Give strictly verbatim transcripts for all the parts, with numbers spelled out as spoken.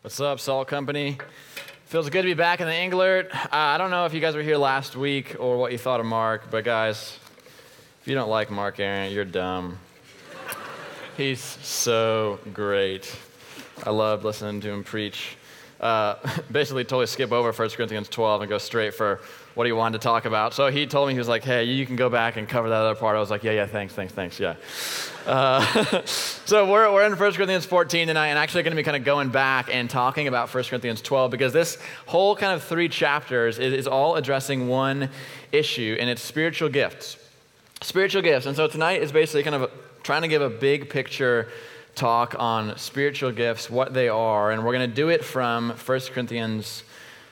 What's up, Salt Company? Feels good to be back in the Englert. Uh, I don't know if you guys were here last week or what you thought of Mark, but guys, if you don't like Mark Aaron, you're dumb. He's so great. I loved listening to him preach. Uh, basically totally skip over First Corinthians twelve and go straight for what he wanted to talk about. So he told me, he was like, hey, you can go back and cover that other part. I was like, yeah, yeah, thanks, thanks, thanks, yeah. Uh, so we're, we're in First Corinthians fourteen tonight, and actually going to be kind of going back and talking about First Corinthians twelve, because this whole kind of three chapters is, is all addressing one issue, and it's spiritual gifts. Spiritual gifts. And so tonight is basically kind of a, trying to give a big picture talk on spiritual gifts, what they are, and we're going to do it from First Corinthians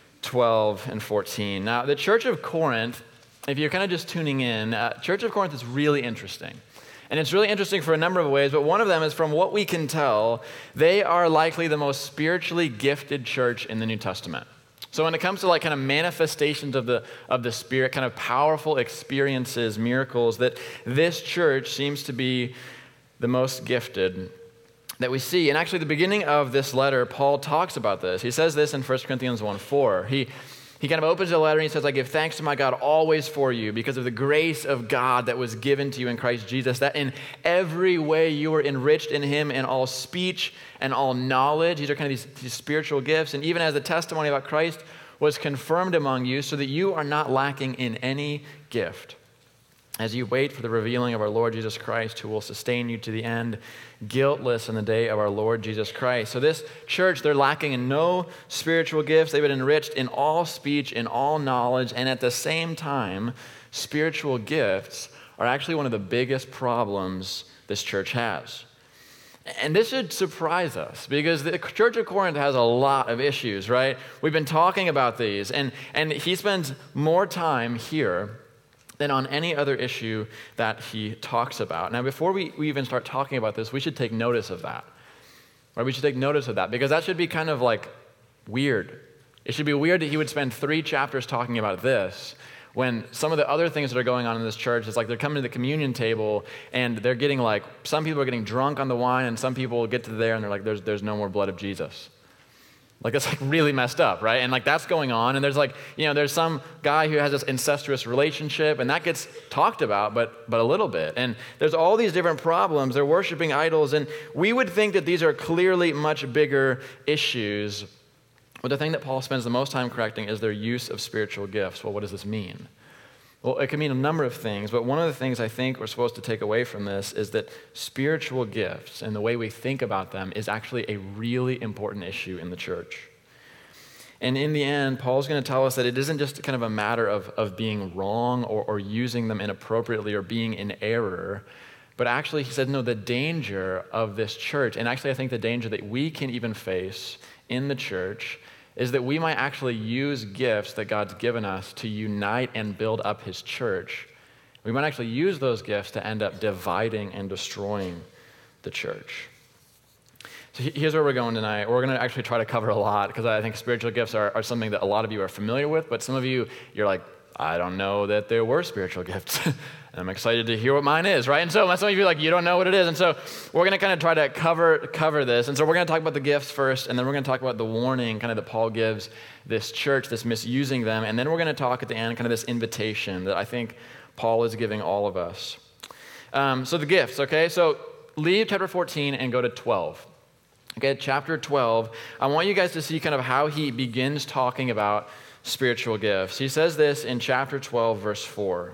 twelve and fourteen. Now, the Church of Corinth, if you're kind of just tuning in, uh, Church of Corinth is really interesting. And it's really interesting for a number of ways, but one of them is, from what we can tell, they are likely the most spiritually gifted church in the New Testament. So when it comes to like kind of manifestations of the of the Spirit, kind of powerful experiences, miracles, that this church seems to be the most gifted that we see. And actually, the beginning of this letter, Paul talks about this. He says this in First Corinthians one four. He He kind of opens the letter and he says, I give thanks to my God always for you because of the grace of God that was given to you in Christ Jesus, that in every way you were enriched in him in all speech and all knowledge. These are kind of these, these spiritual gifts. And even as the testimony about Christ was confirmed among you, so that you are not lacking in any gift, as you wait for the revealing of our Lord Jesus Christ, who will sustain you to the end, guiltless in the day of our Lord Jesus Christ. So this church, they're lacking in no spiritual gifts. They've been enriched in all speech, in all knowledge, and at the same time, spiritual gifts are actually one of the biggest problems this church has. And this should surprise us, because the Church of Corinth has a lot of issues, right? We've been talking about these, and, and he spends more time here than on any other issue that he talks about. Now, before we, we even start talking about this, we should take notice of that. Right? We should take notice of that, because that should be kind of like weird. It should be weird that he would spend three chapters talking about this, when some of the other things that are going on in this church is like they're coming to the communion table and they're getting like, some people are getting drunk on the wine, and some people get to there and they're like, there's, there's no more blood of Jesus. Like, that's like really messed up, right? And like that's going on, and there's like, you know, there's some guy who has this incestuous relationship, and that gets talked about, but but a little bit. And there's all these different problems. They're worshiping idols, and we would think that these are clearly much bigger issues. But the thing that Paul spends the most time correcting is their use of spiritual gifts. Well, what does this mean? Well, it can mean a number of things, but one of the things I think we're supposed to take away from this is that spiritual gifts and the way we think about them is actually a really important issue in the church. And in the end, Paul's going to tell us that it isn't just kind of a matter of, of being wrong or, or using them inappropriately or being in error, but actually he said, no, the danger of this church, and actually I think the danger that we can even face in the church, is that we might actually use gifts that God's given us to unite and build up his church. We might actually use those gifts to end up dividing and destroying the church. So here's where we're going tonight. We're going to actually try to cover a lot, because I think spiritual gifts are, are something that a lot of you are familiar with, but some of you, you're like, I don't know that there were spiritual gifts. I'm excited to hear what mine is, right? And so some of you are like, you don't know what it is. And so we're going to kind of try to cover cover this. And so we're going to talk about the gifts first, and then we're going to talk about the warning kind of that Paul gives this church, this misusing them. And then we're going to talk at the end kind of this invitation that I think Paul is giving all of us. Um, so the gifts, okay? So leave chapter fourteen and go to twelve. Okay, chapter twelve. I want you guys to see kind of how he begins talking about spiritual gifts. He says this in chapter twelve, verse four.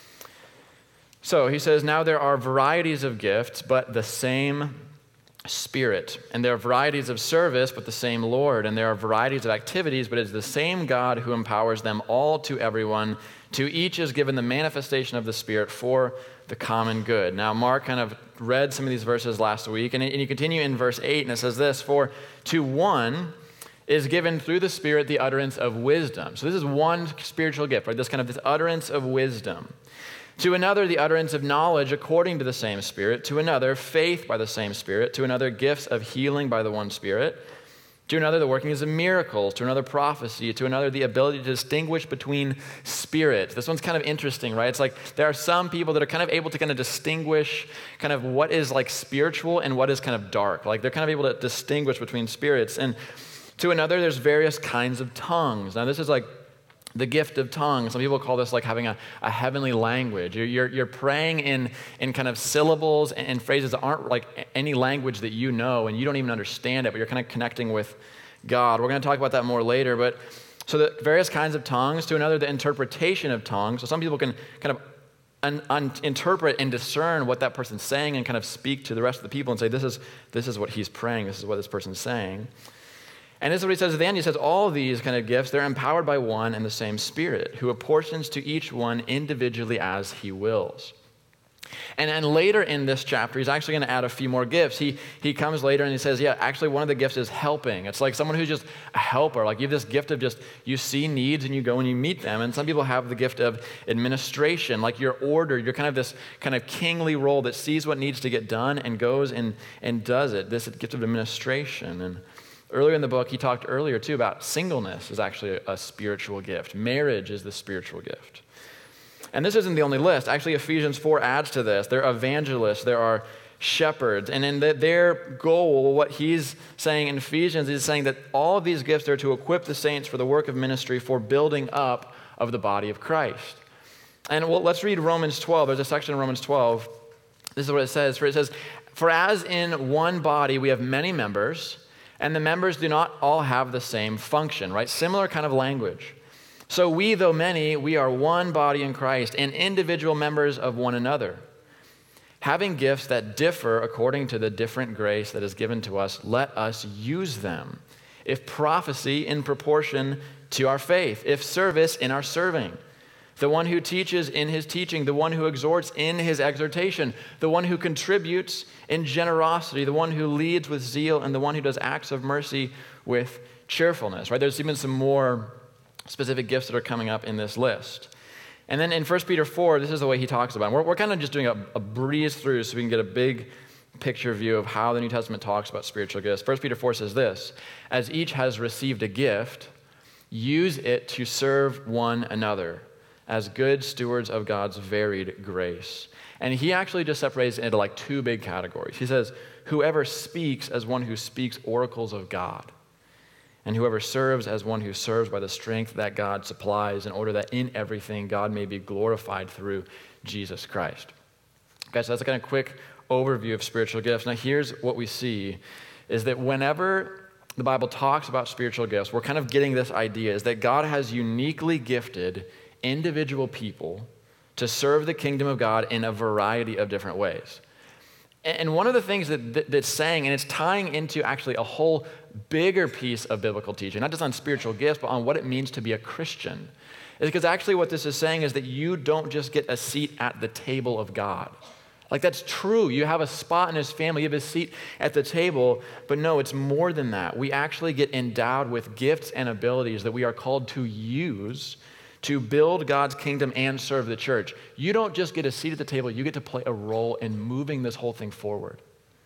So he says, now there are varieties of gifts, but the same Spirit. And there are varieties of service, but the same Lord. And there are varieties of activities, but it's the same God who empowers them all to everyone. To each is given the manifestation of the Spirit for the common good. Now, Mark kind of read some of these verses last week, and you continue in verse eight, and it says this, for to one is given through the Spirit the utterance of wisdom. So this is one spiritual gift, right? This kind of this utterance of wisdom. To another, the utterance of knowledge according to the same Spirit. To another, faith by the same Spirit. To another, gifts of healing by the one Spirit. To another, the workings of miracles. To another, prophecy. To another, the ability to distinguish between spirits. This one's kind of interesting, right? It's like there are some people that are kind of able to kind of distinguish kind of what is like spiritual and what is kind of dark. Like they're kind of able to distinguish between spirits. And To another, there's various kinds of tongues. Now, this is like the gift of tongues. Some people call this like having a, a heavenly language. You're, you're, you're praying in, in kind of syllables and, and phrases that aren't like any language that you know, and you don't even understand it, but you're kind of connecting with God. We're going to talk about that more later. But so the various kinds of tongues. To another, the interpretation of tongues. So some people can kind of un, un, interpret and discern what that person's saying and kind of speak to the rest of the people and say, this is, this is what he's praying. This is what this person's saying. And this is what he says at the end. He says, all of these kind of gifts, they're empowered by one and the same Spirit, who apportions to each one individually as he wills. And then later in this chapter, he's actually going to add a few more gifts. He, he comes later and he says, yeah, actually one of the gifts is helping. It's like someone who's just a helper. Like you have this gift of just, you see needs and you go and you meet them. And some people have the gift of administration, like you're ordered. You're kind of this kind of kingly role that sees what needs to get done and goes and, and does it. This gift of administration. And earlier in the book, he talked earlier, too, about singleness is actually a, a spiritual gift. Marriage is the spiritual gift. And this isn't the only list. Actually, Ephesians four adds to this. There are evangelists. There are shepherds. And in the, their goal, what he's saying in Ephesians, is saying that all of these gifts are to equip the saints for the work of ministry, for building up of the body of Christ. And well, let's read Romans twelve. There's a section in Romans twelve. This is what it says. For it says, for as in one body we have many members, and the members do not all have the same function, right? Similar kind of language. So we, though many, we are one body in Christ and individual members of one another. Having gifts that differ according to the different grace that is given to us, let us use them. If prophecy, in proportion to our faith. If service, in our serving. The one who teaches, in his teaching. The one who exhorts, in his exhortation. The one who contributes, in generosity. The one who leads, with zeal. And the one who does acts of mercy, with cheerfulness. Right? There's even some more specific gifts that are coming up in this list. And then in First Peter four, this is the way he talks about it. We're, we're kind of just doing a, a breeze through so we can get a big picture view of how the New Testament talks about spiritual gifts. First Peter four says this, as each has received a gift, use it to serve one another as good stewards of God's varied grace. And he actually just separates it into like two big categories. He says, whoever speaks as one who speaks oracles of God, and whoever serves as one who serves by the strength that God supplies, in order that in everything God may be glorified through Jesus Christ. Okay, so that's a kind of quick overview of spiritual gifts. Now here's what we see, is that whenever the Bible talks about spiritual gifts, we're kind of getting this idea, is that God has uniquely gifted individual people to serve the kingdom of God in a variety of different ways. And one of the things that, that that's saying, and it's tying into actually a whole bigger piece of biblical teaching, not just on spiritual gifts, but on what it means to be a Christian, is because actually what this is saying is that you don't just get a seat at the table of God. Like that's true. You have a spot in his family, you have a seat at the table, but no, it's more than that. We actually get endowed with gifts and abilities that we are called to use to build God's kingdom and serve the church. You don't just get a seat at the table, you get to play a role in moving this whole thing forward.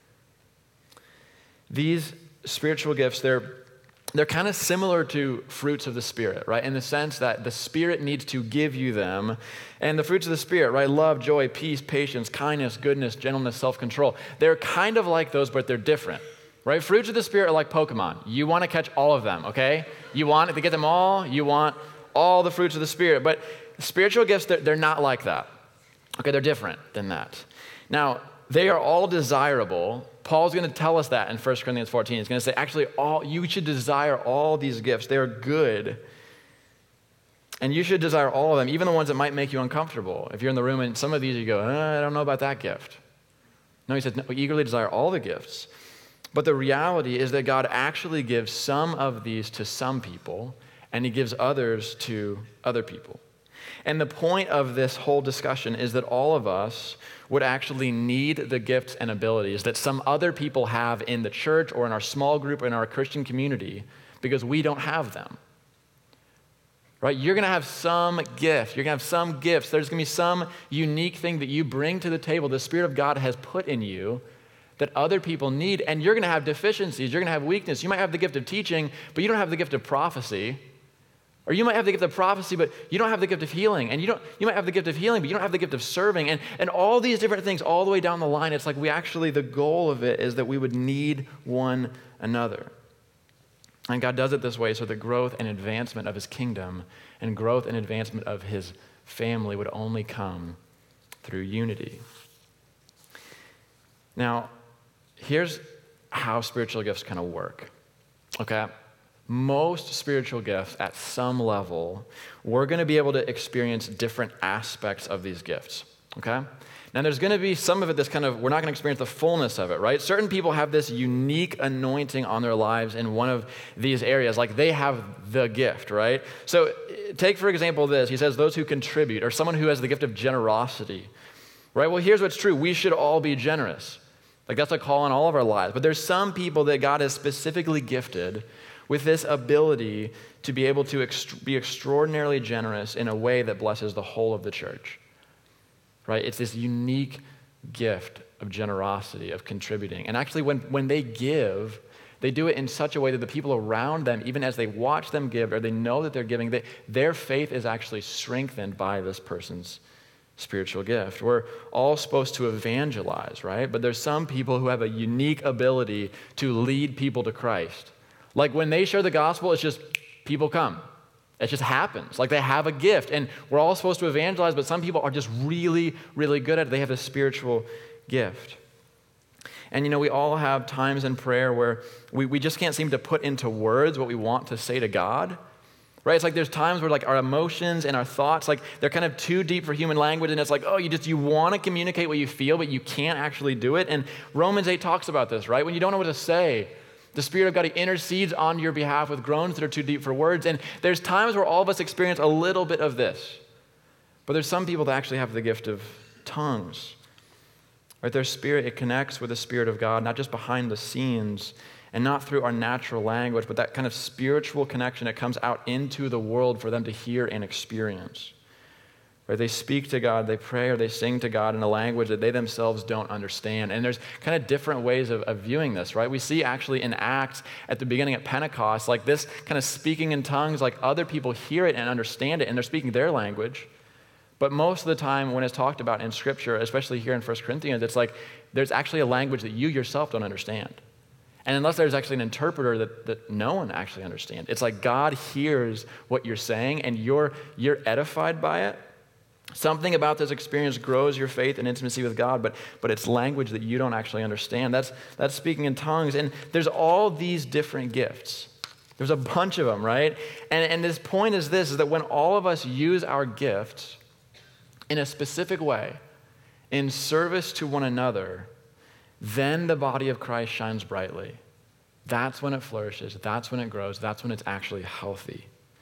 These spiritual gifts, they're, they're kind of similar to fruits of the Spirit, right? In the sense that the Spirit needs to give you them. And the fruits of the Spirit, right? Love, joy, peace, patience, kindness, goodness, gentleness, self-control. They're kind of like those, but they're different, right? Fruits of the Spirit are like Pokemon. You want to catch all of them, okay? You want to get them all. You want all the fruits of the Spirit. But spiritual gifts, they're, they're not like that. Okay, they're different than that. Now, they are all desirable. Paul's going to tell us that in First Corinthians fourteen. He's going to say, actually, all you should desire all these gifts. They are good. And you should desire all of them, even the ones that might make you uncomfortable. If you're in the room and some of these you go, uh, I don't know about that gift. No, he says, no, eagerly desire all the gifts. But the reality is that God actually gives some of these to some people, and he gives others to other people. And the point of this whole discussion is that all of us would actually need the gifts and abilities that some other people have in the church or in our small group or in our Christian community because we don't have them. Right? You're going to have some gift. You're going to have some gifts. There's going to be some unique thing that you bring to the table the Spirit of God has put in you that other people need, and you're going to have deficiencies. You're going to have weakness. You might have the gift of teaching, but you don't have the gift of prophecy. Or you might have the gift of prophecy, but you don't have the gift of healing. And you don't. You might have the gift of healing, but you don't have the gift of serving. And, and all these different things all the way down the line, it's like we actually, the goal of it is that we would need one another. And God does it this way so the growth and advancement of his kingdom and growth and advancement of his family would only come through unity. Now, here's how spiritual gifts kind of work, okay? Most spiritual gifts at some level, we're going to be able to experience different aspects of these gifts, okay? Now, there's going to be some of it that's kind of, we're not going to experience the fullness of it, right? Certain people have this unique anointing on their lives in one of these areas, like they have the gift, right? So take, for example, this. He says, those who contribute, or someone who has the gift of generosity, right? Well, here's what's true. We should all be generous. Like that's a call in all of our lives. But there's some people that God has specifically gifted with this ability to be able to ext- be extraordinarily generous in a way that blesses the whole of the church. Right? It's this unique gift of generosity, of contributing. And actually, when, when they give, they do it in such a way that the people around them, even as they watch them give or they know that they're giving, they, their faith is actually strengthened by this person's spiritual gift. We're all supposed to evangelize, right? But there's some people who have a unique ability to lead people to Christ. Like when they share the gospel, it's just people come. It just happens. Like they have a gift, and we're all supposed to evangelize, but some people are just really, really good at it. They have a spiritual gift. And you know, we all have times in prayer where we, we just can't seem to put into words what we want to say to God. Right? It's like there's times where like our emotions and our thoughts, like they're kind of too deep for human language, and it's like, oh, you just you want to communicate what you feel, but you can't actually do it. And Romans eight talks about this, right? When you don't know what to say, the Spirit of God, he intercedes on your behalf with groans that are too deep for words. And there's times where all of us experience a little bit of this. But there's some people that actually have the gift of tongues. Right? Their spirit, it connects with the Spirit of God, not just behind the scenes and not through our natural language, but that kind of spiritual connection that comes out into the world for them to hear and experience. Or they speak to God, they pray, or they sing to God in a language that they themselves don't understand. And there's kind of different ways of, of viewing this, right? We see actually in Acts at the beginning at Pentecost, like this kind of speaking in tongues, like other people hear it and understand it, and they're speaking their language. But most of the time when it's talked about in Scripture, especially here in First Corinthians, it's like there's actually a language that you yourself don't understand. And unless there's actually an interpreter that, that no one actually understands. It's like God hears what you're saying, and you're you're edified by it. Something about this experience grows your faith and intimacy with God, but, but it's language that you don't actually understand. That's, that's speaking in tongues. And there's all these different gifts. There's a bunch of them, right? And, and this point is this, is that when all of us use our gifts in a specific way, in service to one another, then the body of Christ shines brightly. That's when it flourishes. That's when it grows. That's when it's actually healthy.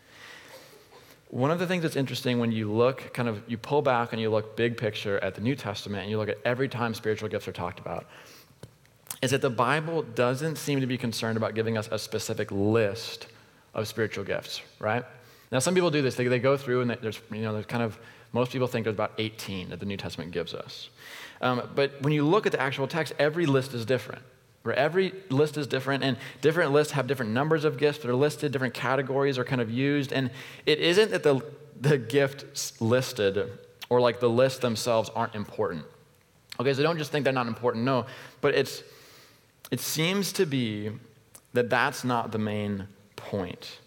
One of the things that's interesting when you look, kind of, you pull back and you look big picture at the New Testament and you look at every time spiritual gifts are talked about, is that the Bible doesn't seem to be concerned about giving us a specific list of spiritual gifts, right? Now, some people do this. They, they go through and there's, you know, there's kind of, most people think there's about eighteen that the New Testament gives us. Um, but when you look at the actual text, every list is different. Where every list is different, and different lists have different numbers of gifts that are listed, different categories are kind of used, and it isn't that the, the gifts listed or like the lists themselves aren't important. Okay, so don't just think they're not important, no, but it's it seems to be that that's not the main point.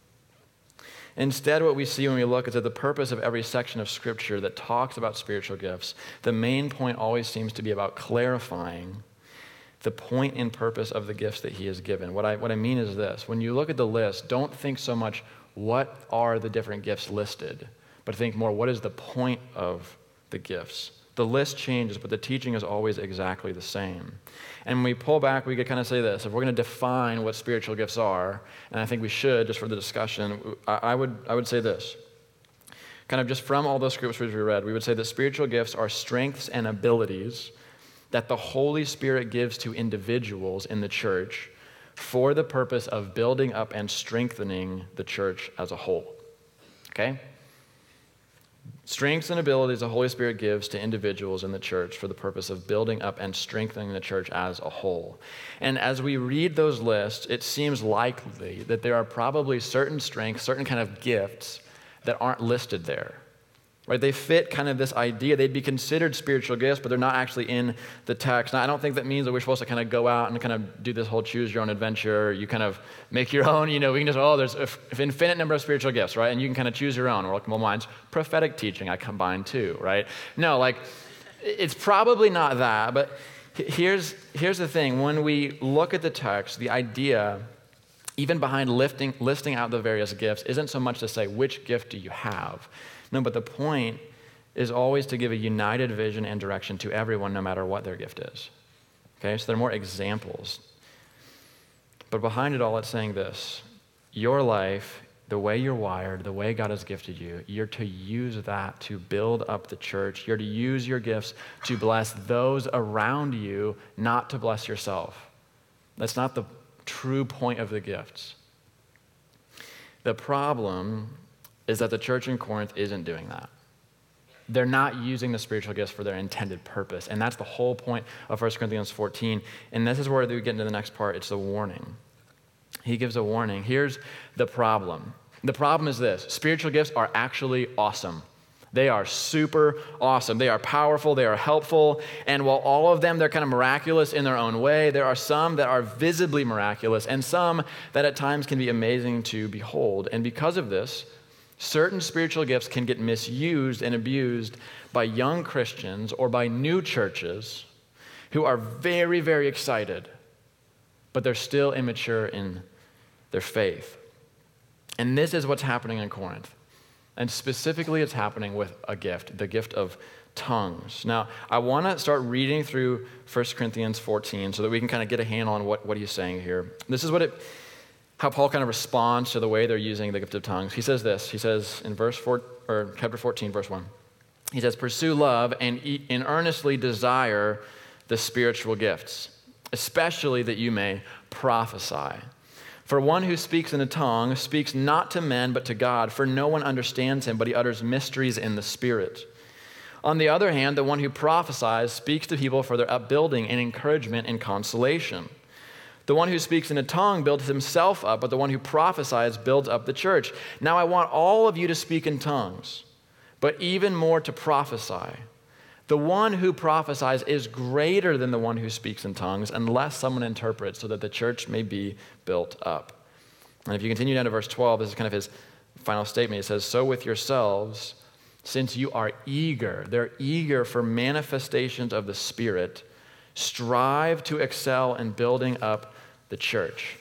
Instead, what we see when we look is that the purpose of every section of Scripture that talks about spiritual gifts, the main point always seems to be about clarifying the point and purpose of the gifts that he has given. What I, what I mean is this. When you look at the list, don't think so much, what are the different gifts listed? But think more, what is the point of the gifts? The list changes, but the teaching is always exactly the same. And when we pull back, we could kind of say this. If we're going to define what spiritual gifts are, and I think we should, just for the discussion, I, I would I would say this. Kind of just from all those scriptures we read, we would say that spiritual gifts are strengths and abilities that the Holy Spirit gives to individuals in the church for the purpose of building up and strengthening the church as a whole. Okay? Strengths and abilities the Holy Spirit gives to individuals in the church for the purpose of building up and strengthening the church as a whole. And as we read those lists, it seems likely that there are probably certain strengths, certain kind of gifts that aren't listed there. right? They fit kind of this idea. They'd be considered spiritual gifts, but they're not actually in the text. Now, I don't think that means that we're supposed to kind of go out and kind of do this whole choose your own adventure. You kind of make your own, you know, we can just, oh, there's an infinite number of spiritual gifts, right? And you can kind of choose your own. Or like, well, mine's prophetic teaching. I combine two, right? No, like, it's probably not that, but here's, here's the thing. When we look at the text, the idea, even behind lifting, listing out the various gifts, isn't so much to say, which gift do you have? No, but the point is always to give a united vision and direction to everyone, no matter what their gift is. Okay, so there are more examples. But behind it all, it's saying this: your life, the way you're wired, the way God has gifted you, you're to use that to build up the church. You're to use your gifts to bless those around you, not to bless yourself. That's not the true point of the gifts. The problem is that the church in Corinth isn't doing that. They're not using the spiritual gifts for their intended purpose. And that's the whole point of First Corinthians fourteen. And this is where we get into the next part. It's the warning. He gives a warning. Here's the problem. The problem is this: spiritual gifts are actually awesome. They are super awesome. They are powerful. They are helpful. And while all of them, they're kind of miraculous in their own way, there are some that are visibly miraculous and some that at times can be amazing to behold. And because of this, certain spiritual gifts can get misused and abused by young Christians or by new churches who are very, very excited, but they're still immature in their faith. And this is what's happening in Corinth. And specifically, it's happening with a gift, the gift of tongues. Now, I want to start reading through First Corinthians fourteen so that we can kind of get a handle on what, what he's saying here. This is what it, how Paul kind of responds to the way they're using the gift of tongues. He says this. He says in verse four, or chapter fourteen, verse one. He says, "Pursue love and, eat, and earnestly desire the spiritual gifts, especially that you may prophesy. For one who speaks in a tongue speaks not to men but to God, for no one understands him, but he utters mysteries in the Spirit. On the other hand, the one who prophesies speaks to people for their upbuilding and encouragement and consolation. The one who speaks in a tongue builds himself up, but the one who prophesies builds up the church. Now I want all of you to speak in tongues, but even more to prophesy. The one who prophesies is greater than the one who speaks in tongues, unless someone interprets, so that the church may be built up." And if you continue down to verse twelve, this is kind of his final statement. He says, "So with yourselves, since you are eager," they're eager for manifestations of the Spirit, "strive to excel in building up the church."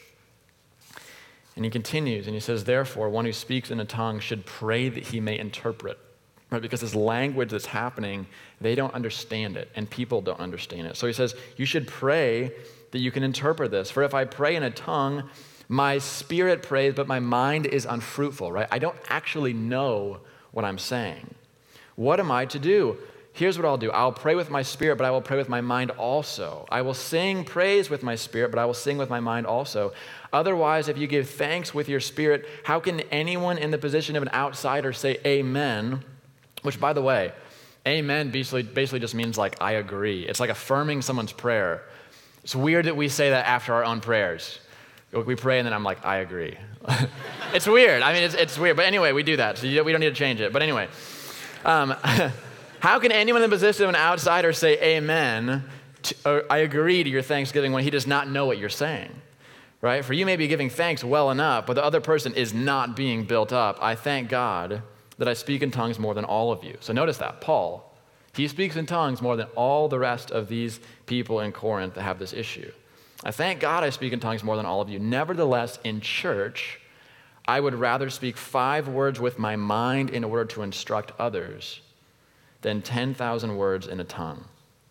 And he continues, and he says, "Therefore, one who speaks in a tongue should pray that he may interpret." Right? Because this language that's happening, they don't understand it, and people don't understand it. So he says, you should pray that you can interpret this. "For if I pray in a tongue, my spirit prays, but my mind is unfruitful," right? I don't actually know what I'm saying. "What am I to do? Here's what I'll do. I'll pray with my spirit, but I will pray with my mind also. I will sing praise with my spirit, but I will sing with my mind also. Otherwise, if you give thanks with your spirit, how can anyone in the position of an outsider say amen?" Which, by the way, amen basically, basically just means like, I agree. It's like affirming someone's prayer. It's weird that we say that after our own prayers. We pray and then I'm like, I agree. It's weird. I mean, it's, it's weird. But anyway, we do that. So we don't need to change it. But anyway, um, how can anyone in the position of an outsider say amen, to, or I agree to your thanksgiving when he does not know what you're saying? Right? For you may be giving thanks well enough, but the other person is not being built up. I thank God that I speak in tongues more than all of you. So notice that, Paul, he speaks in tongues more than all the rest of these people in Corinth that have this issue. "I thank God I speak in tongues more than all of you. Nevertheless, in church, I would rather speak five words with my mind in order to instruct others than ten thousand words in a tongue."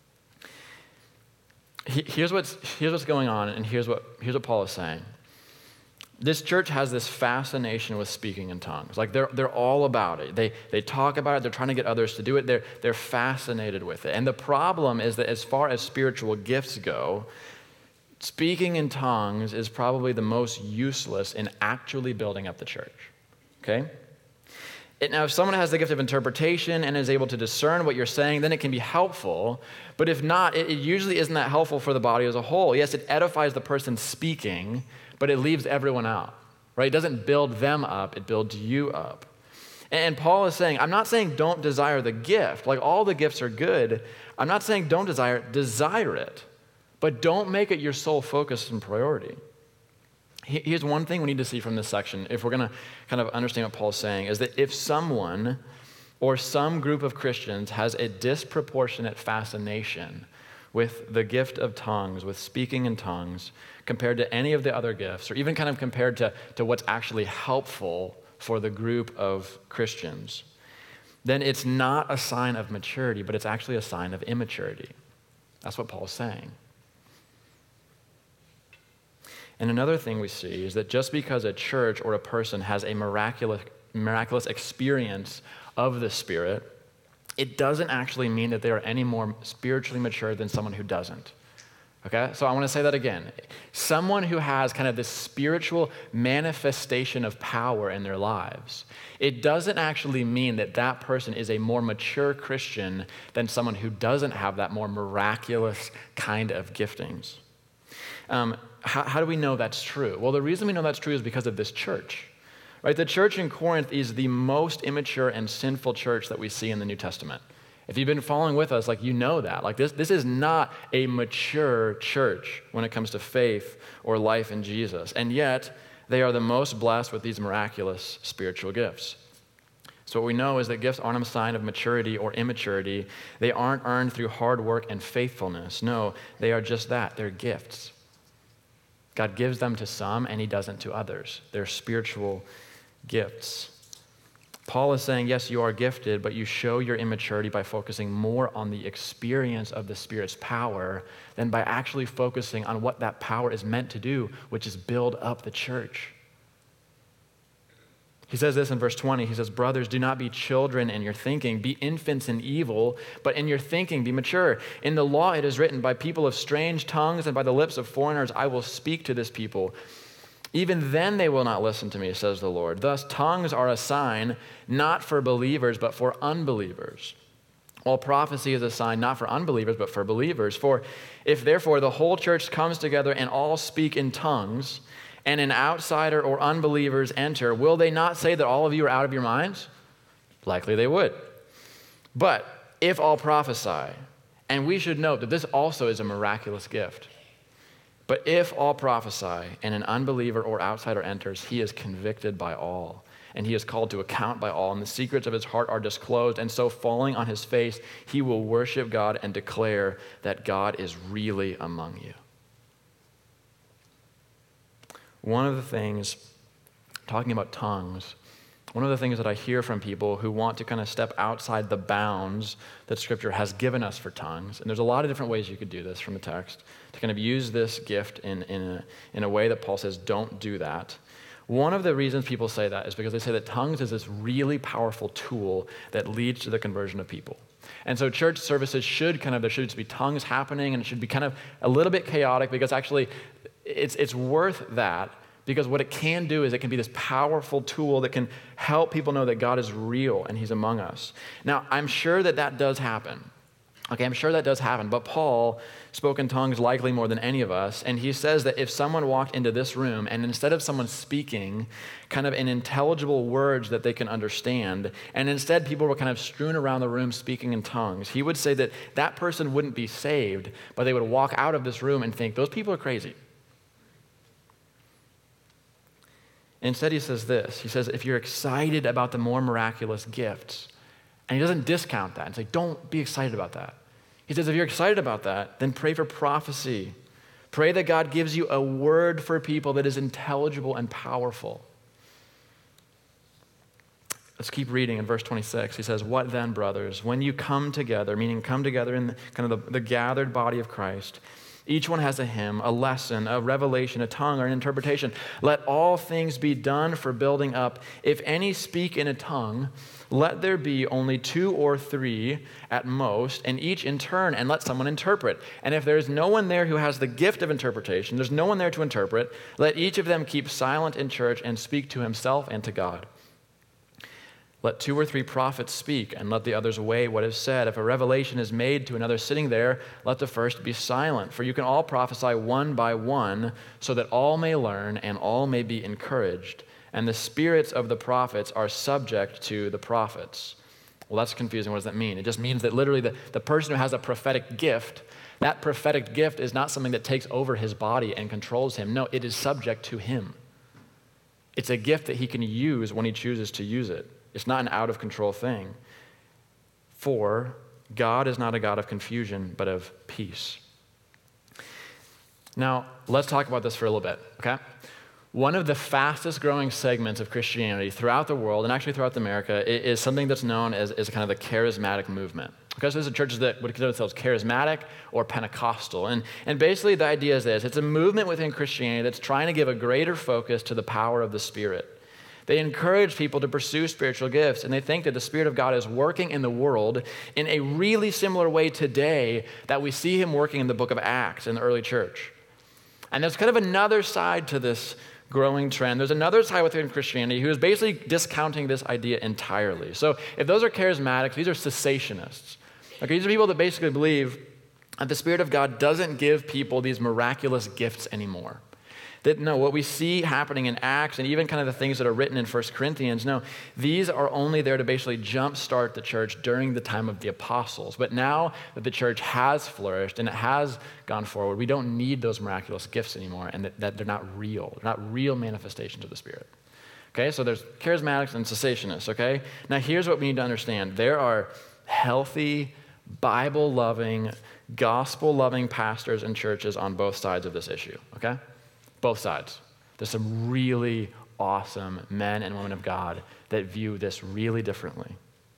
Here's what's, here's what's going on, and here's what, here's what Paul is saying. This church has this fascination with speaking in tongues. Like they're, they're all about it. They, they talk about it. They're trying to get others to do it. They're, they're fascinated with it. And the problem is that as far as spiritual gifts go, speaking in tongues is probably the most useless in actually building up the church. Okay? It, now, if someone has the gift of interpretation and is able to discern what you're saying, then it can be helpful. But if not, it, it usually isn't that helpful for the body as a whole. Yes, it edifies the person speaking, but it leaves everyone out, right? It doesn't build them up, it builds you up. And Paul is saying, I'm not saying don't desire the gift. Like, all the gifts are good. I'm not saying don't desire it. Desire it. But don't make it your sole focus and priority. Here's one thing we need to see from this section, if we're going to kind of understand what Paul's saying, is that if someone or some group of Christians has a disproportionate fascination with the gift of tongues, with speaking in tongues, compared to any of the other gifts, or even kind of compared to, to what's actually helpful for the group of Christians, then it's not a sign of maturity, but it's actually a sign of immaturity. That's what Paul's saying. And another thing we see is that just because a church or a person has a miraculous, miraculous experience of the Spirit, it doesn't actually mean that they are any more spiritually mature than someone who doesn't. Okay? So I want to say that again. Someone who has kind of this spiritual manifestation of power in their lives, it doesn't actually mean that that person is a more mature Christian than someone who doesn't have that more miraculous kind of giftings. Um, how, how do we know that's true? Well, the reason we know that's true is because of this church. Right? The church in Corinth is the most immature and sinful church that we see in the New Testament. If you've been following with us, like, you know that. Like, this, this is not a mature church when it comes to faith or life in Jesus. And yet, they are the most blessed with these miraculous spiritual gifts. So what we know is that gifts aren't a sign of maturity or immaturity. They aren't earned through hard work and faithfulness. No, they are just that. They're gifts. God gives them to some, and he doesn't to others. They're spiritual gifts. Paul is saying, yes, you are gifted, but you show your immaturity by focusing more on the experience of the Spirit's power than by actually focusing on what that power is meant to do, which is build up the church. He says this in verse twenty. He says, brothers, do not be children in your thinking. Be infants in evil, but in your thinking be mature. In the law it is written, by people of strange tongues and by the lips of foreigners I will speak to this people. Even then they will not listen to me, says the Lord. Thus tongues are a sign, not for believers, but for unbelievers. While prophecy is a sign, not for unbelievers, but for believers. For if therefore the whole church comes together and all speak in tongues, and an outsider or unbelievers enter, will they not say that all of you are out of your minds? Likely they would. But if all prophesy, and we should note that this also is a miraculous gift, but if all prophesy and an unbeliever or outsider enters, he is convicted by all, and he is called to account by all, and the secrets of his heart are disclosed, and so falling on his face, he will worship God and declare that God is really among you. One of the things, talking about tongues, one of the things that I hear from people who want to kind of step outside the bounds that Scripture has given us for tongues, and there's a lot of different ways you could do this from the text, to kind of use this gift in, in, a, in a way that Paul says, don't do that. One of the reasons people say that is because they say that tongues is this really powerful tool that leads to the conversion of people. And so church services should kind of, there should just be tongues happening, and it should be kind of a little bit chaotic, because actually it's, it's worth that, because what it can do is it can be this powerful tool that can help people know that God is real and he's among us. Now, I'm sure that that does happen. Okay, I'm sure that does happen, but Paul spoke in tongues likely more than any of us, and he says that if someone walked into this room and instead of someone speaking kind of in intelligible words that they can understand, and instead people were kind of strewn around the room speaking in tongues, he would say that that person wouldn't be saved, but they would walk out of this room and think, those people are crazy. Instead, he says this. He says, if you're excited about the more miraculous gifts, and he doesn't discount that and say, don't be excited about that. He says, if you're excited about that, then pray for prophecy. Pray that God gives you a word for people that is intelligible and powerful. Let's keep reading in verse twenty-six. He says, what then, brothers, when you come together, meaning come together in the, kind of the, the gathered body of Christ, each one has a hymn, a lesson, a revelation, a tongue, or an interpretation. Let all things be done for building up. If any speak in a tongue, let there be only two or three at most, and each in turn, and let someone interpret. And if there is no one there who has the gift of interpretation, there's no one there to interpret, let each of them keep silent in church and speak to himself and to God. Let two or three prophets speak, and let the others weigh what is said. If a revelation is made to another sitting there, let the first be silent. For you can all prophesy one by one, so that all may learn and all may be encouraged. And the spirits of the prophets are subject to the prophets. Well, that's confusing. What does that mean? It just means that literally the, the person who has a prophetic gift, that prophetic gift is not something that takes over his body and controls him. No, it is subject to him. It's a gift that he can use when he chooses to use it. It's not an out-of-control thing. For God is not a God of confusion, but of peace. Now, let's talk about this for a little bit, okay? One of the fastest growing segments of Christianity throughout the world, and actually throughout America, is something that's known as, as kind of the charismatic movement. Okay, so there's churches that would consider themselves charismatic or Pentecostal. And, and basically the idea is this: it's a movement within Christianity that's trying to give a greater focus to the power of the Spirit. They encourage people to pursue spiritual gifts, and they think that the Spirit of God is working in the world in a really similar way today that we see him working in the book of Acts in the early church. And there's kind of another side to this growing trend. There's another side within Christianity who is basically discounting this idea entirely. So if those are charismatics, these are cessationists. Okay, these are people that basically believe that the Spirit of God doesn't give people these miraculous gifts anymore. That no, what we see happening in Acts and even kind of the things that are written in First Corinthians, no, these are only there to basically jumpstart the church during the time of the apostles. But now that the church has flourished and it has gone forward, we don't need those miraculous gifts anymore, and that, that they're not real. They're not real manifestations of the Spirit. Okay, so there's charismatics and cessationists, okay? Now here's what we need to understand. There are healthy, Bible-loving, gospel-loving pastors and churches on both sides of this issue, okay? Both sides. There's some really awesome men and women of God that view this really differently.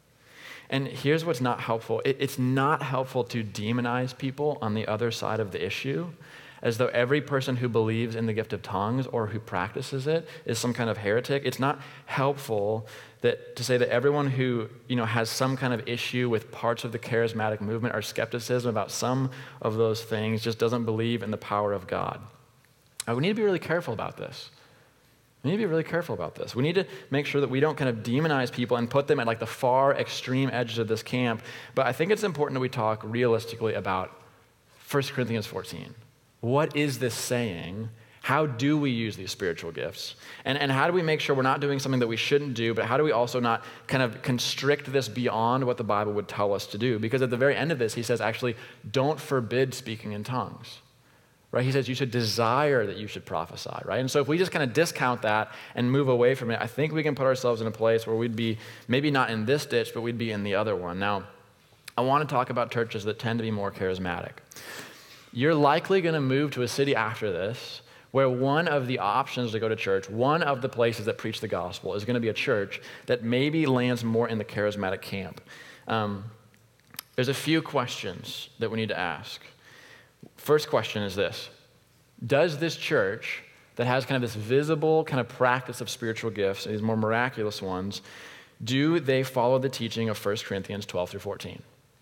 And here's what's not helpful. It, it's not helpful to demonize people on the other side of the issue, as though every person who believes in the gift of tongues or who practices it is some kind of heretic. It's not helpful that to say that everyone who, you know, has some kind of issue with parts of the charismatic movement or skepticism about some of those things just doesn't believe in the power of God. Now, we need to be really careful about this. We need to be really careful about this. We need to make sure that we don't kind of demonize people and put them at like the far extreme edges of this camp. But I think it's important that we talk realistically about First Corinthians fourteen. What is this saying? How do we use these spiritual gifts? And, and how do we make sure we're not doing something that we shouldn't do, but how do we also not kind of constrict this beyond what the Bible would tell us to do? Because at the very end of this, he says, actually, don't forbid speaking in tongues. Right? He says you should desire that you should prophesy, right? And so if we just kind of discount that and move away from it, I think we can put ourselves in a place where we'd be maybe not in this ditch, but we'd be in the other one. Now, I want to talk about churches that tend to be more charismatic. You're likely going to move to a city after this where one of the options to go to church, one of the places that preach the gospel is going to be a church that maybe lands more in the charismatic camp. Um, there's a few questions that we need to ask. First question is this: does this church that has kind of this visible kind of practice of spiritual gifts, these more miraculous ones, do they follow the teaching of First Corinthians twelve through fourteen?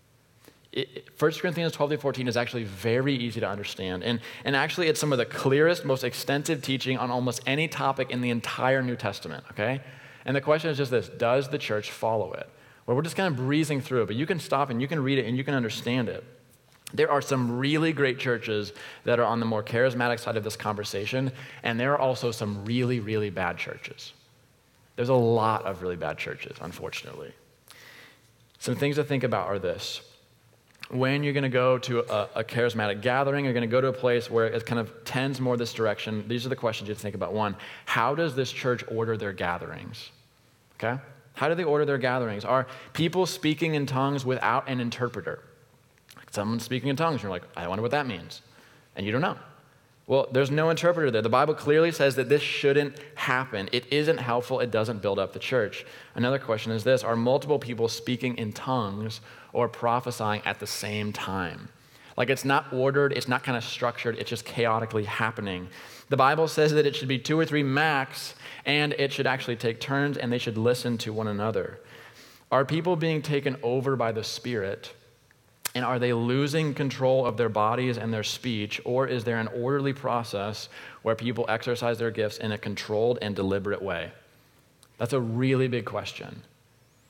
It, First Corinthians twelve through fourteen is actually very easy to understand. And, and actually, it's some of the clearest, most extensive teaching on almost any topic in the entire New Testament, okay? And the question is just this: does the church follow it? Well, we're just kind of breezing through it, but you can stop and you can read it and you can understand it. There are some really great churches that are on the more charismatic side of this conversation, and there are also some really, really bad churches. There's a lot of really bad churches, unfortunately. Some things to think about are this. When you're going to go to a, a charismatic gathering, you're going to go to a place where it kind of tends more this direction. These are the questions you have to think about. One, how does this church order their gatherings? Okay? How do they order their gatherings? Are people speaking in tongues without an interpreter? Someone speaking in tongues, you're like, I wonder what that means. And you don't know. Well, there's no interpreter there. The Bible clearly says that this shouldn't happen. It isn't helpful. It doesn't build up the church. Another question is this: are multiple people speaking in tongues or prophesying at the same time? Like, it's not ordered, it's not kind of structured, it's just chaotically happening. The Bible says that it should be two or three max, and it should actually take turns, and they should listen to one another. Are people being taken over by the Spirit? And are they losing control of their bodies and their speech, or is there an orderly process where people exercise their gifts in a controlled and deliberate way? That's a really big question.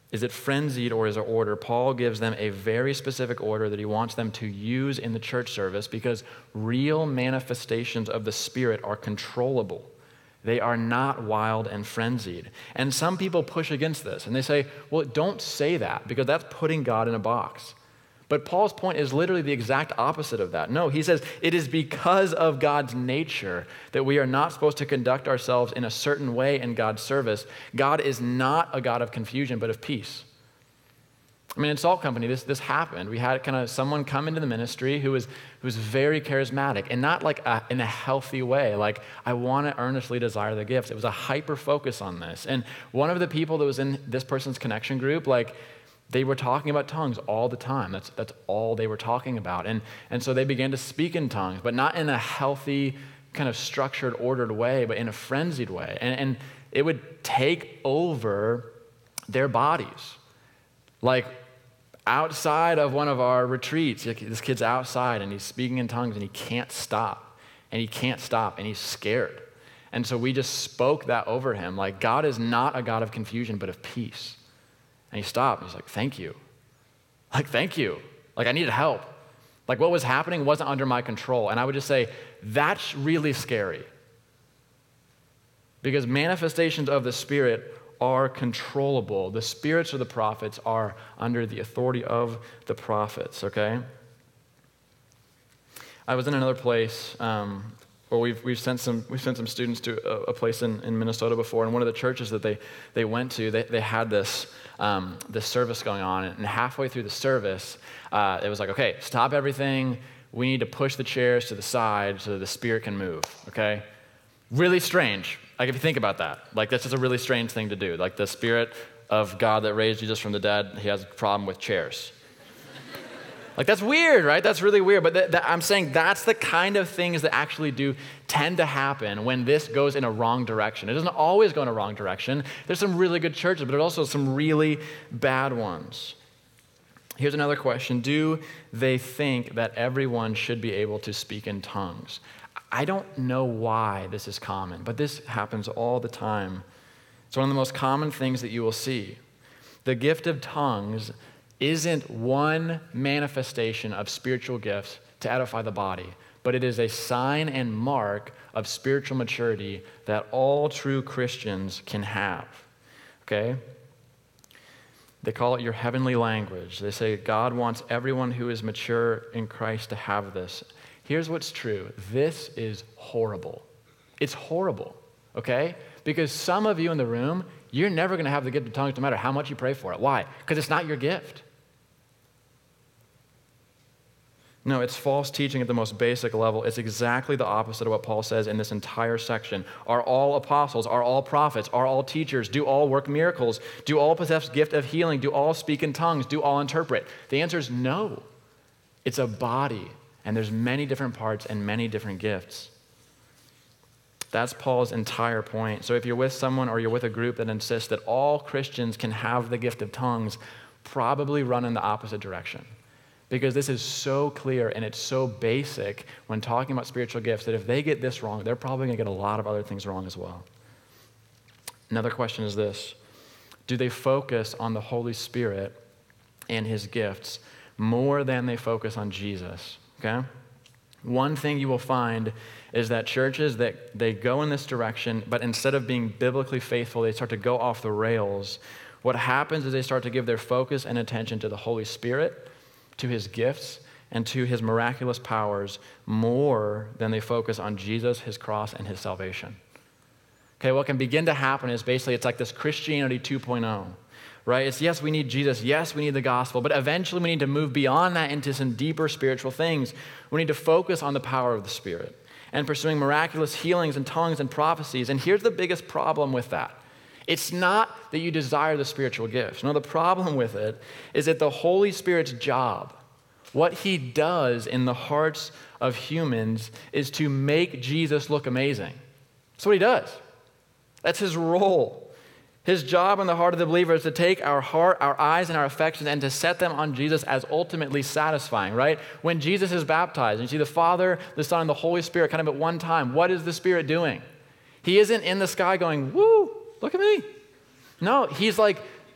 Is it frenzied or is it order? Paul gives them a very specific order that he wants them to use in the church service because real manifestations of the Spirit are controllable. They are not wild and frenzied. And some people push against this and they say, well, don't say that because that's putting God in a box. But Paul's point is literally the exact opposite of that. No, he says it is because of God's nature that we are not supposed to conduct ourselves in a certain way in God's service. God is not a God of confusion, but of peace. I mean, in Salt Company, this, this happened. We had kind of someone come into the ministry who was, who was very charismatic and not like a, in a healthy way. Like, I want to earnestly desire the gifts. It was a hyper focus on this. And one of the people that was in this person's connection group, like, they were talking about tongues all the time. That's that's all they were talking about. And, and so they began to speak in tongues, but not in a healthy, kind of structured, ordered way, but in a frenzied way. And, and it would take over their bodies. Like outside of one of our retreats, this kid's outside and he's speaking in tongues and he can't stop. And he can't stop and he's scared. And so we just spoke that over him. Like, God is not a God of confusion, but of peace. And he stopped. He's like, thank you. Like, thank you. Like, I needed help. Like, what was happening wasn't under my control. And I would just say, that's really scary. Because manifestations of the Spirit are controllable. The spirits of the prophets are under the authority of the prophets, okay? I was in another place um, where we've, we've, sent some, we've sent some students to a, a place in, in Minnesota before, and one of the churches that they, they went to, they, they had this, um, this service going on, and halfway through the service, uh, it was like, okay, stop everything. We need to push the chairs to the side so that the Spirit can move, okay? Really strange. Like, if you think about that, like, that's just a really strange thing to do. Like, the Spirit of God that raised Jesus from the dead, he has a problem with chairs. Like, that's weird, right? That's really weird. But th- th- I'm saying that's the kind of things that actually do tend to happen when this goes in a wrong direction. It doesn't always go in a wrong direction. There's some really good churches, but there's also some really bad ones. Here's another question. Do they think that everyone should be able to speak in tongues? I don't know why this is common, but this happens all the time. It's one of the most common things that you will see. The gift of tongues isn't one manifestation of spiritual gifts to edify the body, but it is a sign and mark of spiritual maturity that all true Christians can have, okay? They call it your heavenly language. They say God wants everyone who is mature in Christ to have this. Here's what's true. This is horrible. It's horrible, okay? Because some of you in the room, you're never going to have the gift of tongues no matter how much you pray for it. Why? Because it's not your gift. No, it's false teaching at the most basic level. It's exactly the opposite of what Paul says in this entire section. Are all apostles, are all prophets, are all teachers, do all work miracles, do all possess gift of healing, do all speak in tongues, do all interpret? The answer is no. It's a body, and there's many different parts and many different gifts. That's Paul's entire point. So if you're with someone or you're with a group that insists that all Christians can have the gift of tongues, probably run in the opposite direction. Because this is so clear and it's so basic when talking about spiritual gifts that if they get this wrong, they're probably going to get a lot of other things wrong as well. Another question is this. Do they focus on the Holy Spirit and his gifts more than they focus on Jesus? Okay? One thing you will find is that churches that they go in this direction, but instead of being biblically faithful, they start to go off the rails. What happens is they start to give their focus and attention to the Holy Spirit, to his gifts, and to his miraculous powers more than they focus on Jesus, his cross, and his salvation. Okay, what can begin to happen is basically it's like this Christianity two point oh, right? It's yes, we need Jesus, yes, we need the gospel, but eventually we need to move beyond that into some deeper spiritual things. We need to focus on the power of the Spirit and pursuing miraculous healings and tongues and prophecies. And here's the biggest problem with that. It's not that you desire the spiritual gifts. No, the problem with it is that the Holy Spirit's job, what he does in the hearts of humans, is to make Jesus look amazing. That's what he does. That's his role. His job in the heart of the believer is to take our heart, our eyes, and our affections and to set them on Jesus as ultimately satisfying, right? When Jesus is baptized, and you see the Father, the Son, and the Holy Spirit kind of at one time, what is the Spirit doing? He isn't in the sky going, woo, look at me. No, he's like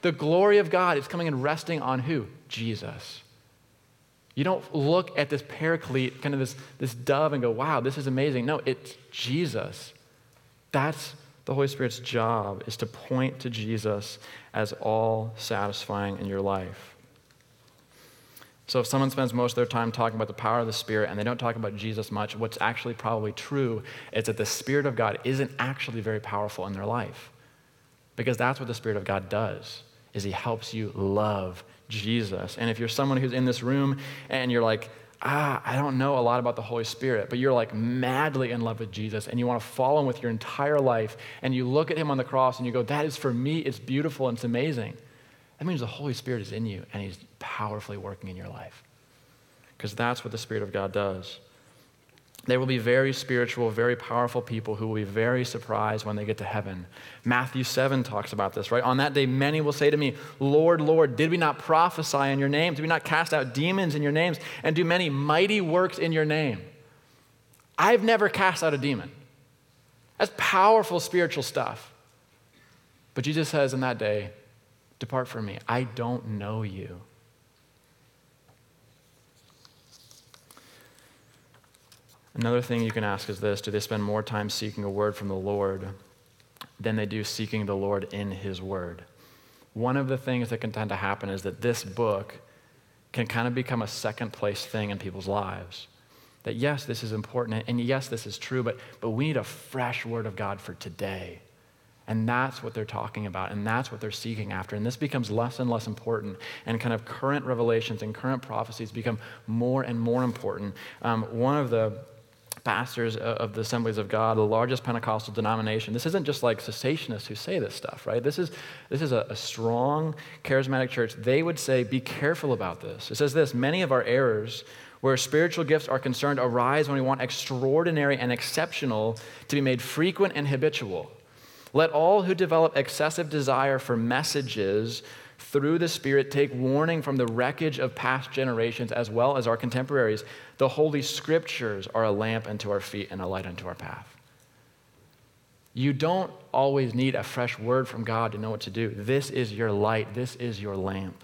The glory of God is coming and resting on who? Jesus. You don't look at this paraclete, kind of this, this dove, and go, wow, this is amazing. No, it's Jesus. That's the Holy Spirit's job, is to point to Jesus as all satisfying in your life. So if someone spends most of their time talking about the power of the Spirit and they don't talk about Jesus much, what's actually probably true is that the Spirit of God isn't actually very powerful in their life. Because that's what the Spirit of God does, is he helps you love Jesus. And if you're someone who's in this room and you're like, ah, I don't know a lot about the Holy Spirit, but you're like madly in love with Jesus and you want to follow him with your entire life, and you look at him on the cross and you go, that is for me, it's beautiful and it's amazing. That means the Holy Spirit is in you and he's powerfully working in your life. Because that's what the Spirit of God does. There will be very spiritual, very powerful people who will be very surprised when they get to heaven. Matthew seven talks about this, right? On that day, many will say to me, Lord, Lord, did we not prophesy in your name? Did we not cast out demons in your names and do many mighty works in your name? I've never cast out a demon. That's powerful spiritual stuff. But Jesus says in that day, depart from me. I don't know you. Another thing you can ask is this: do they spend more time seeking a word from the Lord than they do seeking the Lord in his word? One of the things that can tend to happen is that this book can kind of become a second place thing in people's lives. That yes, this is important, and yes, this is true, but, but we need a fresh word of God for today. And that's what they're talking about, and that's what they're seeking after. And this becomes less and less important, and kind of current revelations and current prophecies become more and more important. Um, one of the pastors of the Assemblies of God, the largest Pentecostal denomination. This isn't just like cessationists who say this stuff, right? This is this is a, a strong, charismatic church. They would say, be careful about this. It says this: many of our errors where spiritual gifts are concerned arise when we want extraordinary and exceptional to be made frequent and habitual. Let all who develop excessive desire for messages through the Spirit take warning from the wreckage of past generations as well as our contemporaries. The Holy Scriptures are a lamp unto our feet and a light unto our path. You don't always need a fresh word from God to know what to do. This is your light. This is your lamp.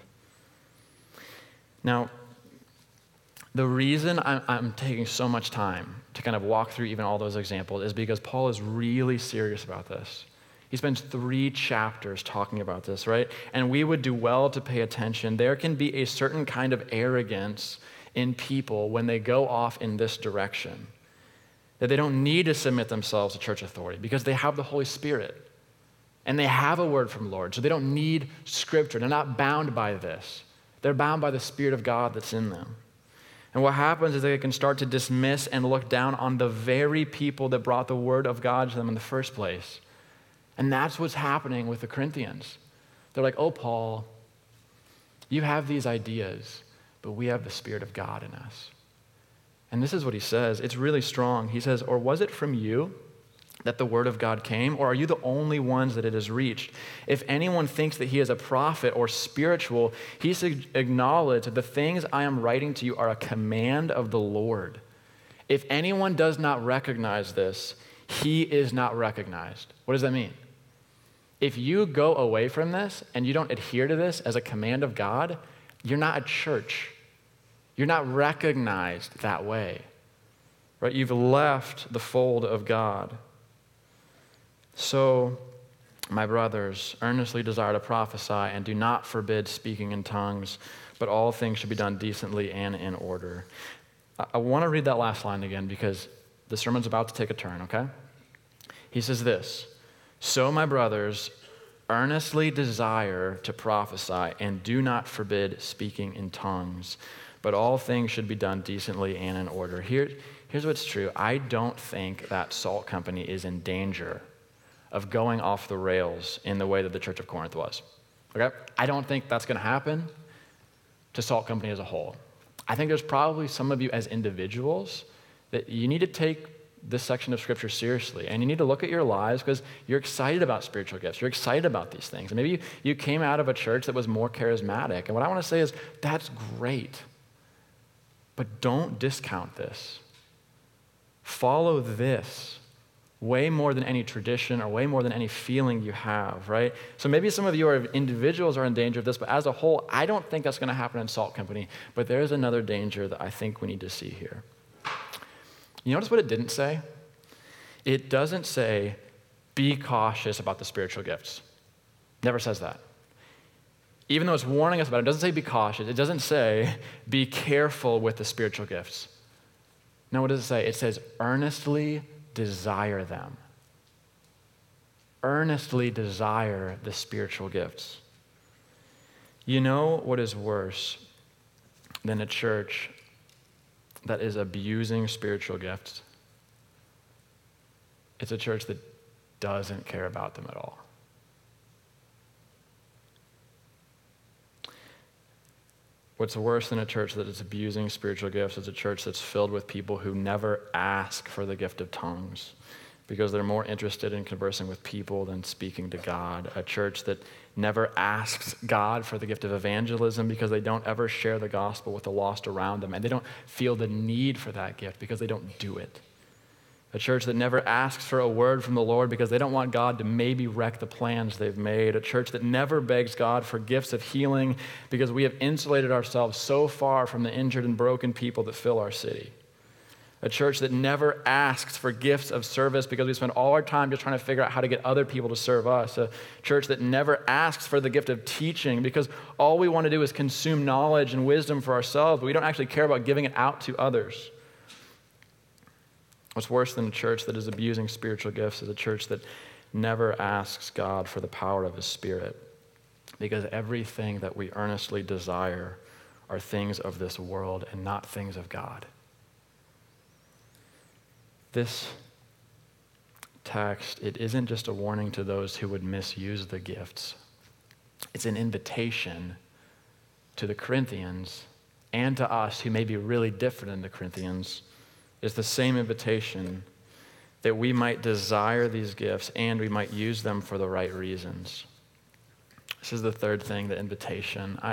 Now, the reason I'm, I'm taking so much time to kind of walk through even all those examples is because Paul is really serious about this. He spends three chapters talking about this, right? And we would do well to pay attention. There can be a certain kind of arrogance in people when they go off in this direction, that they don't need to submit themselves to church authority because they have the Holy Spirit and they have a word from the Lord, so they don't need Scripture. They're not bound by this. They're bound by the Spirit of God that's in them. And what happens is they can start to dismiss and look down on the very people that brought the word of God to them in the first place. And that's what's happening with the Corinthians. They're like, oh, Paul, you have these ideas, but we have the Spirit of God in us. And this is what he says. It's really strong. He says, or was it from you that the word of God came, or are you the only ones that it has reached? If anyone thinks that he is a prophet or spiritual, he should acknowledge that the things I am writing to you are a command of the Lord. If anyone does not recognize this, he is not recognized. What does that mean? If you go away from this and you don't adhere to this as a command of God, you're not a church. You're not recognized that way, right? You've left the fold of God. So, my brothers, earnestly desire to prophesy and do not forbid speaking in tongues, but all things should be done decently and in order. I, I want to read that last line again because the sermon's about to take a turn, okay? He says this: so, my brothers, earnestly desire to prophesy and do not forbid speaking in tongues, but all things should be done decently and in order. Here, here's what's true. I don't think that Salt Company is in danger of going off the rails in the way that the Church of Corinth was. Okay? I don't think that's going to happen to Salt Company as a whole. I think there's probably some of you as individuals that you need to take this section of Scripture seriously, and you need to look at your lives because you're excited about spiritual gifts. You're excited about these things. And maybe you, you came out of a church that was more charismatic. And what I want to say is that's great, but don't discount this. Follow this way more than any tradition or way more than any feeling you have, right? So maybe some of you are individuals are in danger of this, but as a whole, I don't think that's going to happen in Salt Company. But there is another danger that I think we need to see here. You notice what it didn't say? It doesn't say, be cautious about the spiritual gifts. Never says that. Even though it's warning us about it, it doesn't say be cautious. It doesn't say be careful with the spiritual gifts. No, what does it say? It says earnestly desire them. Earnestly desire the spiritual gifts. You know what is worse than a church that is abusing spiritual gifts? It's a church that doesn't care about them at all. What's worse than a church that is abusing spiritual gifts is a church that's filled with people who never ask for the gift of tongues because they're more interested in conversing with people than speaking to God. A church that never asks God for the gift of evangelism because they don't ever share the gospel with the lost around them, and they don't feel the need for that gift because they don't do it. A church that never asks for a word from the Lord because they don't want God to maybe wreck the plans they've made. A church that never begs God for gifts of healing because we have insulated ourselves so far from the injured and broken people that fill our city. A church that never asks for gifts of service because we spend all our time just trying to figure out how to get other people to serve us. A church that never asks for the gift of teaching because all we want to do is consume knowledge and wisdom for ourselves, but we don't actually care about giving it out to others. What's worse than a church that is abusing spiritual gifts is a church that never asks God for the power of his Spirit, because everything that we earnestly desire are things of this world and not things of God. This text, it isn't just a warning to those who would misuse the gifts. It's an invitation to the Corinthians and to us who may be really different than the Corinthians. Is the same invitation that we might desire these gifts and we might use them for the right reasons. This is the third thing, the invitation. I,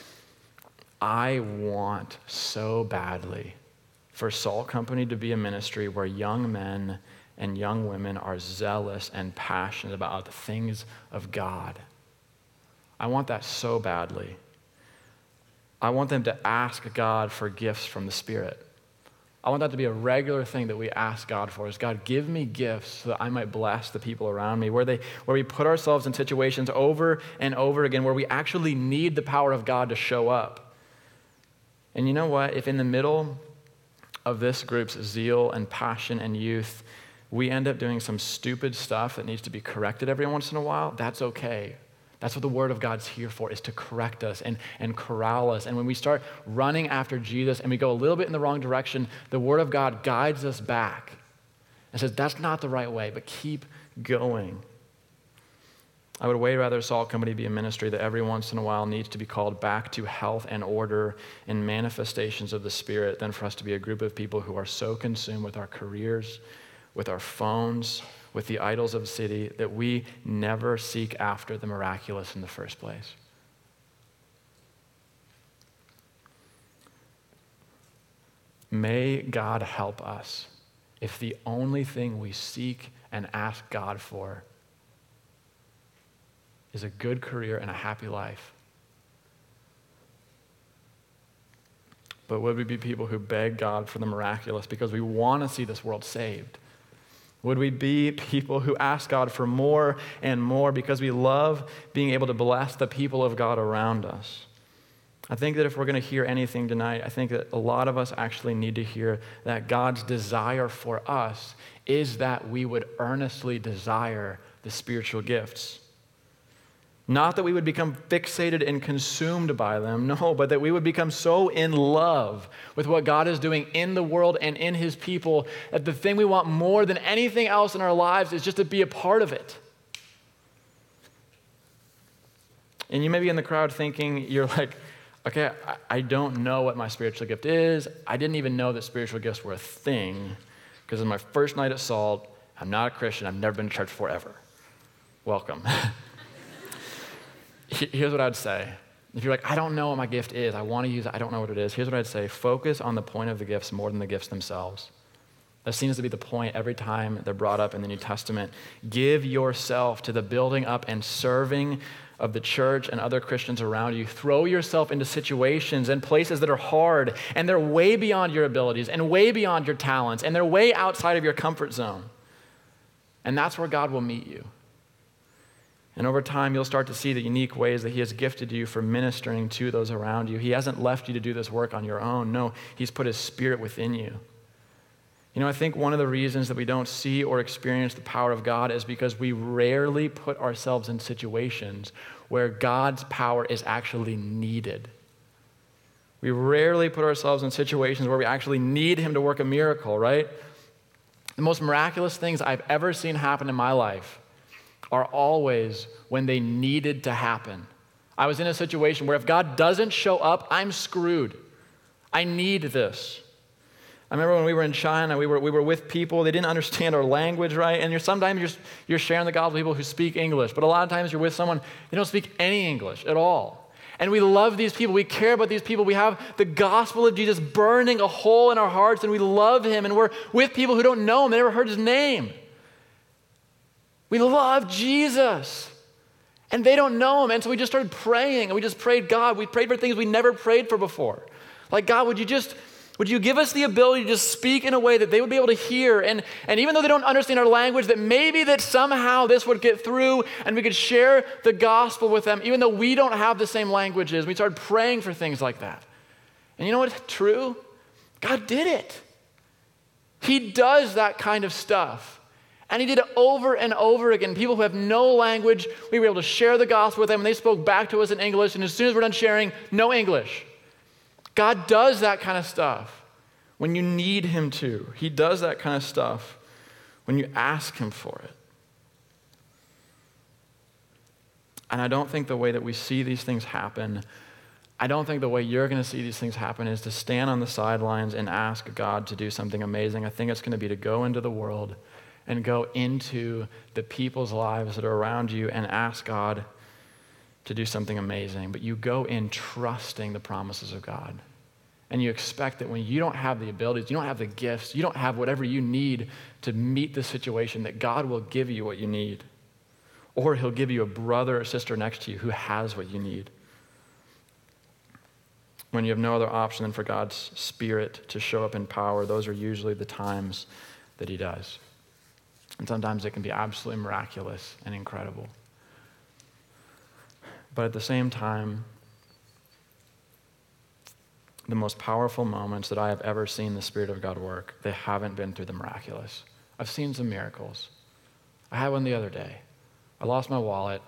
I want so badly for Salt Company to be a ministry where young men and young women are zealous and passionate about the things of God. I want that so badly. I want them to ask God for gifts from the Spirit. I want that to be a regular thing that we ask God for, is God, give me gifts so that I might bless the people around me, where they, where we put ourselves in situations over and over again where we actually need the power of God to show up. And you know what? If in the middle of this group's zeal and passion and youth, we end up doing some stupid stuff that needs to be corrected every once in a while, that's okay. That's what the Word of God's here for, is to correct us and, and corral us. And when we start running after Jesus and we go a little bit in the wrong direction, the Word of God guides us back and says, that's not the right way, but keep going. I would way rather Salt Company be a ministry that every once in a while needs to be called back to health and order and manifestations of the Spirit than for us to be a group of people who are so consumed with our careers, with our phones, with the idols of the city, that we never seek after the miraculous in the first place. May God help us if the only thing we seek and ask God for is a good career and a happy life. But would we be people who beg God for the miraculous because we want to see this world saved? Would we be people who ask God for more and more because we love being able to bless the people of God around us? I think that if we're going to hear anything tonight, I think that a lot of us actually need to hear that God's desire for us is that we would earnestly desire the spiritual gifts. Not that we would become fixated and consumed by them, no, but that we would become so in love with what God is doing in the world and in his people that the thing we want more than anything else in our lives is just to be a part of it. And you may be in the crowd thinking, you're like, okay, I, I don't know what my spiritual gift is. I didn't even know that spiritual gifts were a thing because it's my first night at Salt. I'm not a Christian. I've never been to church forever. Welcome. Here's what I'd say. If you're like, I don't know what my gift is, I want to use it, I don't know what it is, here's what I'd say. Focus on the point of the gifts more than the gifts themselves. That seems to be the point every time they're brought up in the New Testament. Give yourself to the building up and serving of the church and other Christians around you. Throw yourself into situations and places that are hard, and they're way beyond your abilities and way beyond your talents, and they're way outside of your comfort zone. And that's where God will meet you. And over time, you'll start to see the unique ways that he has gifted you for ministering to those around you. He hasn't left you to do this work on your own. No, he's put his Spirit within you. You know, I think one of the reasons that we don't see or experience the power of God is because we rarely put ourselves in situations where God's power is actually needed. We rarely put ourselves in situations where we actually need him to work a miracle, right? The most miraculous things I've ever seen happen in my life are always when they needed to happen. I was in a situation where if God doesn't show up, I'm screwed. I need this. I remember when we were in China, we were we were with people, they didn't understand our language, right? And you're sometimes you're, you're sharing the gospel with people who speak English, but a lot of times you're with someone, they don't speak any English at all. And we love these people, we care about these people, we have the gospel of Jesus burning a hole in our hearts, and we love him, and we're with people who don't know him, they never heard his name. We love Jesus, and they don't know him, and so we just started praying, and we just prayed, God, we prayed for things we never prayed for before. Like, God, would you just... Would you give us the ability to just speak in a way that they would be able to hear? And, and even though they don't understand our language, that maybe that somehow this would get through and we could share the gospel with them, even though we don't have the same languages. We started praying for things like that. And you know what's true? God did it. He does that kind of stuff. And he did it over and over again. People who have no language, we were able to share the gospel with them, and they spoke back to us in English, and as soon as we're done sharing, no English. God does that kind of stuff when you need him to. He does that kind of stuff when you ask him for it. And I don't think the way that we see these things happen, I don't think the way you're going to see these things happen is to stand on the sidelines and ask God to do something amazing. I think it's going to be to go into the world and go into the people's lives that are around you and ask God to do something amazing. But you go in trusting the promises of God. And you expect that when you don't have the abilities, you don't have the gifts, you don't have whatever you need to meet the situation, that God will give you what you need. Or he'll give you a brother or sister next to you who has what you need. When you have no other option than for God's Spirit to show up in power, those are usually the times that he does. And sometimes it can be absolutely miraculous and incredible. But at the same time, the most powerful moments that I have ever seen the Spirit of God work, they haven't been through the miraculous. I've seen some miracles. I had one the other day. I lost my wallet.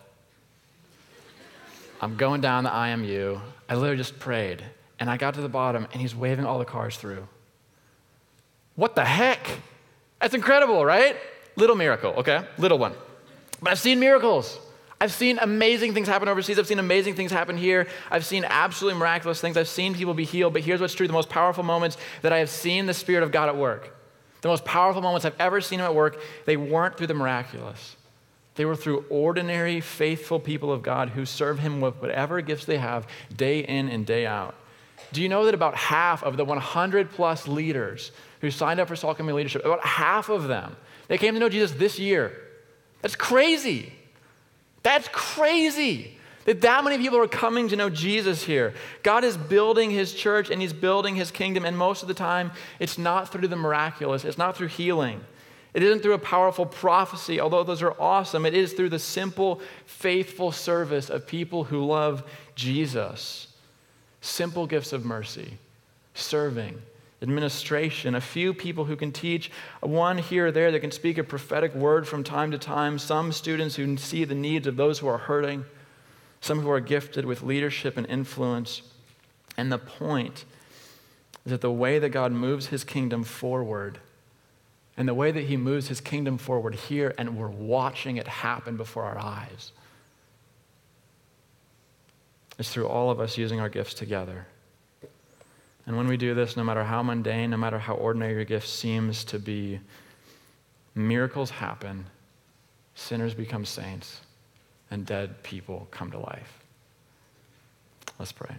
I'm going down the I M U. I literally just prayed, and I got to the bottom, and he's waving all the cars through. What the heck? That's incredible, right? Little miracle, okay? Little one. But I've seen miracles. I've seen amazing things happen overseas. I've seen amazing things happen here. I've seen absolutely miraculous things. I've seen people be healed. But here's what's true. The most powerful moments that I have seen the Spirit of God at work, the most powerful moments I've ever seen him at work, they weren't through the miraculous. They were through ordinary, faithful people of God who serve him with whatever gifts they have day in and day out. Do you know that about half of the one hundred plus leaders who signed up for Salt Community Leadership, about half of them, they came to know Jesus this year? That's crazy. That's crazy that that many people are coming to know Jesus here. God is building his church and he's building his kingdom, and most of the time it's not through the miraculous. It's not through healing. It isn't through a powerful prophecy, although those are awesome. It is through the simple, faithful service of people who love Jesus. Simple gifts of mercy, serving, administration, a few people who can teach, one here or there that can speak a prophetic word from time to time, some students who see the needs of those who are hurting, some who are gifted with leadership and influence. And the point is that the way that God moves his kingdom forward, and the way that he moves his kingdom forward here, and we're watching it happen before our eyes, is through all of us using our gifts together. And when we do this, no matter how mundane, no matter how ordinary your gift seems to be, miracles happen, sinners become saints, and dead people come to life. Let's pray.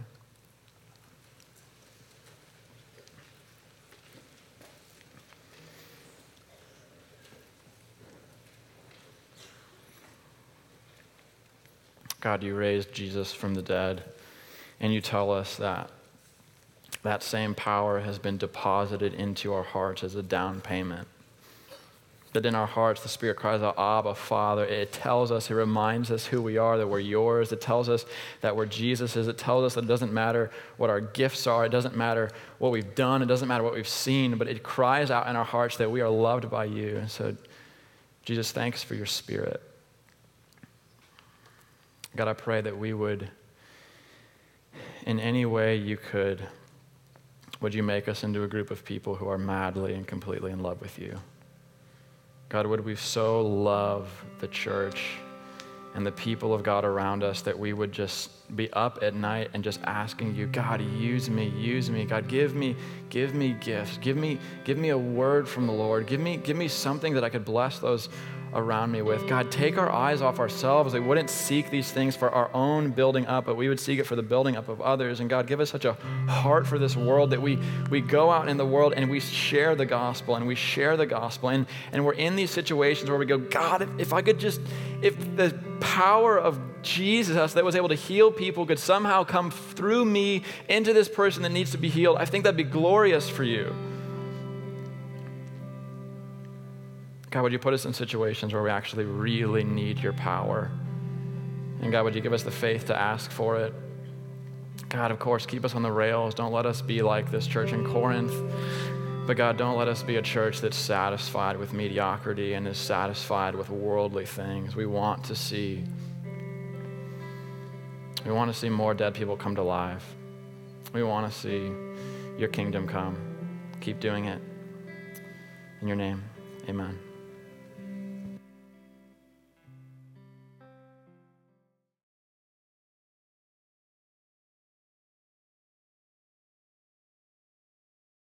God, you raised Jesus from the dead, and you tell us that that same power has been deposited into our hearts as a down payment. That in our hearts, the Spirit cries out, Abba, Father. It tells us, it reminds us who we are, that we're yours. It tells us that we're Jesus's. It tells us that it doesn't matter what our gifts are. It doesn't matter what we've done. It doesn't matter what we've seen. But it cries out in our hearts that we are loved by you. And so, Jesus, thanks for your Spirit. God, I pray that we would, in any way you could, would you make us into a group of people who are madly and completely in love with you? God, would we so love the church and the people of God around us that we would just be up at night and just asking you, God, use me, use me. God, give me, give me gifts. Give me, give me a word from the Lord. Give me, give me something that I could bless those around me with. God, take our eyes off ourselves. We wouldn't seek these things for our own building up, but we would seek it for the building up of others. And God, give us such a heart for this world that we we go out in the world and we share the gospel and we share the gospel. And, and we're in these situations where we go, God, if, if I could just, if the power of Jesus that was able to heal people could somehow come through me into this person that needs to be healed, I think that'd be glorious for you. God, would you put us in situations where we actually really need your power? And God, would you give us the faith to ask for it? God, of course, keep us on the rails. Don't let us be like this church in Corinth. But God, don't let us be a church that's satisfied with mediocrity and is satisfied with worldly things. We want to see, we want to see more dead people come to life. We want to see your kingdom come. Keep doing it. In your name, amen.